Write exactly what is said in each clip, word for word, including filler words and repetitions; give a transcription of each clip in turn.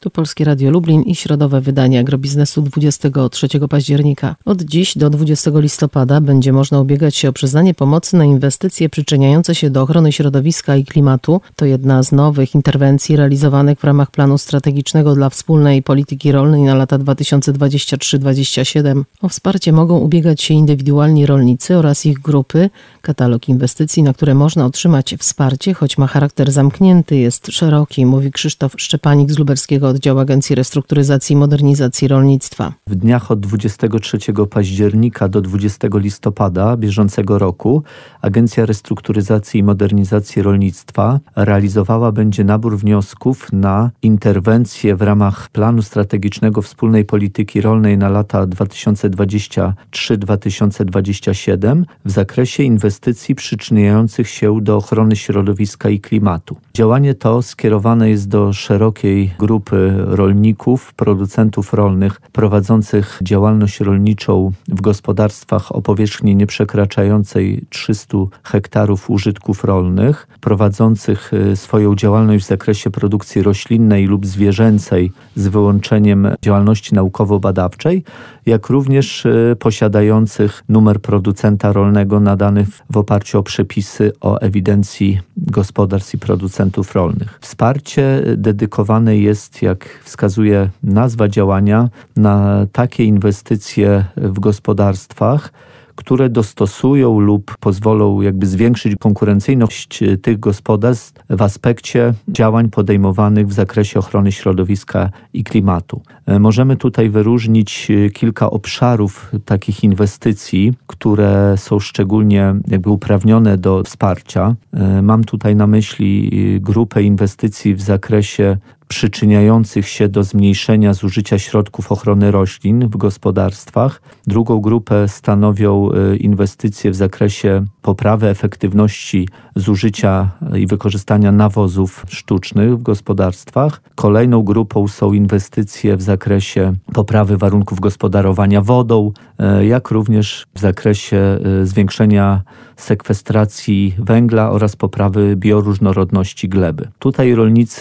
Tu Polskie Radio Lublin i środowe wydanie Agrobiznesu dwudziestego trzeciego października. Od dziś do dwudziestego listopada będzie można ubiegać się o przyznanie pomocy na inwestycje przyczyniające się do ochrony środowiska i klimatu. To jedna z nowych interwencji realizowanych w ramach planu strategicznego dla wspólnej polityki rolnej na lata dwa tysiące dwudziesty trzeci do dwudziestego siódmego. O wsparcie mogą ubiegać się indywidualni rolnicy oraz ich grupy. Katalog inwestycji, na które można otrzymać wsparcie, choć ma charakter zamknięty, jest szeroki, mówi Krzysztof Szczepanik z Lubelskiego Oddziału Agencji Restrukturyzacji i Modernizacji Rolnictwa. W dniach od dwudziestego trzeciego października do dwudziestego listopada bieżącego roku Agencja Restrukturyzacji i Modernizacji Rolnictwa realizowała będzie nabór wniosków na interwencje w ramach planu strategicznego wspólnej polityki rolnej na lata dwa tysiące dwudziesty trzeci do dwa tysiące dwudziestego siódmego w zakresie inwestycji przyczyniających się do ochrony środowiska i klimatu. Działanie to skierowane jest do szerokiej grupy rolników, producentów rolnych prowadzących działalność rolniczą w gospodarstwach o powierzchni nieprzekraczającej trzysta hektarów użytków rolnych, prowadzących swoją działalność w zakresie produkcji roślinnej lub zwierzęcej z wyłączeniem działalności naukowo-badawczej, jak również posiadających numer producenta rolnego nadany w oparciu o przepisy o ewidencji gospodarstw i producentów rolnych. Wsparcie dedykowane jest, jak wskazuje nazwa działania, na takie inwestycje w gospodarstwach, które dostosują lub pozwolą jakby zwiększyć konkurencyjność tych gospodarstw w aspekcie działań podejmowanych w zakresie ochrony środowiska i klimatu. Możemy tutaj wyróżnić kilka obszarów takich inwestycji, które są szczególnie jakby uprawnione do wsparcia. Mam tutaj na myśli grupę inwestycji w zakresie przyczyniających się do zmniejszenia zużycia środków ochrony roślin w gospodarstwach. Drugą grupę stanowią inwestycje w zakresie poprawy efektywności zużycia i wykorzystania nawozów sztucznych w gospodarstwach. Kolejną grupą są inwestycje w zakresie poprawy warunków gospodarowania wodą, jak również w zakresie zwiększenia sekwestracji węgla oraz poprawy bioróżnorodności gleby. Tutaj rolnicy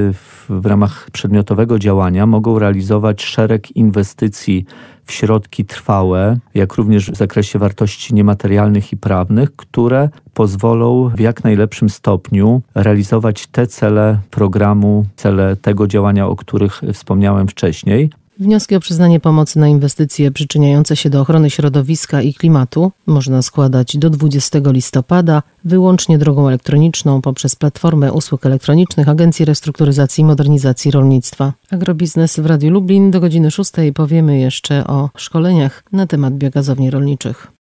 w ramach przedmiotowego działania mogą realizować szereg inwestycji w środki trwałe, jak również w zakresie wartości niematerialnych i prawnych, które pozwolą w jak najlepszym stopniu realizować te cele programu, cele tego działania, o których wspomniałem wcześniej. Wnioski o przyznanie pomocy na inwestycje przyczyniające się do ochrony środowiska i klimatu można składać do dwudziestego listopada wyłącznie drogą elektroniczną poprzez platformę usług elektronicznych Agencji Restrukturyzacji i Modernizacji Rolnictwa. Agrobiznes w Radiu Lublin do godziny szóstej powiemy jeszcze o szkoleniach na temat biogazowni rolniczych.